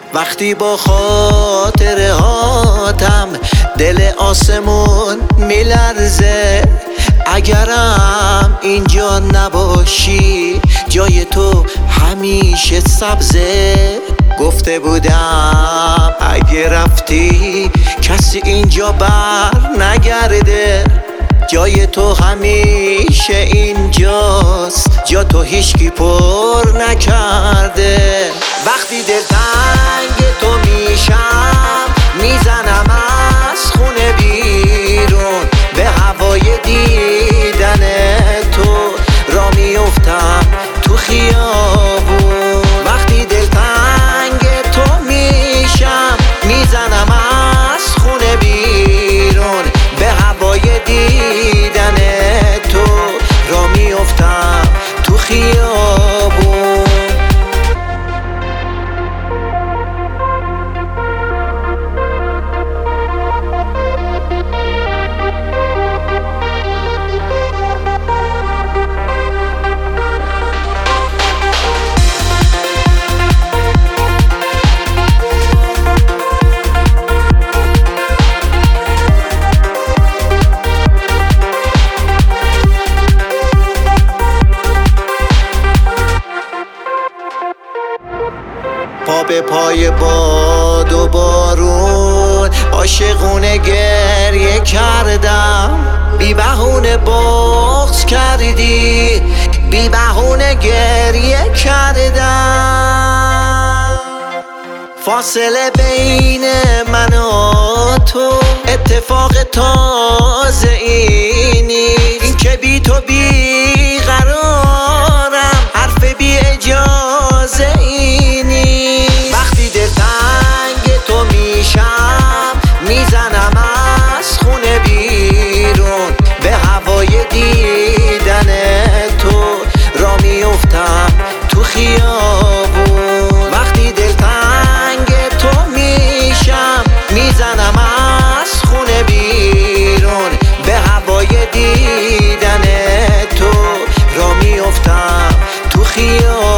وقتی با خاطره هاتم دل آسمون میلرزه، اگرم اینجا نباشی جای تو همیشه سبزه. گفته بودم اگه رفتی کسی اینجا بر نگرده، جای تو همیشه اینجاست، جا تو هیچکی پر نکرده. وقتی دلتنگ تو میشم میزنم از خونه بیرون، به هوای دیدن تو را میفتم تو خیابون. وقتی دلتنگ تو میشم میزنم از خونه بیرون، به هوای دیدن تو را میفتم تو خیابون. پا به پای باد و بارون عاشقونه گریه کردم، بی بهونه بغض کردی، بی بهونه گریه کردم. فاصله بین من و تو اتفاق تازه ای نیست، این که بی تو بی قرارم حرف بی اجازه ای نیست. وقتی دلتنگ تو میشم میزنم از خونه بیرون، به هوای دیدن تو را میفتم تو خیابون. وقتی دلتنگ تو میشم میزنم از خونه بیرون، به هوای دیدن تو را میفتم تو خیابون.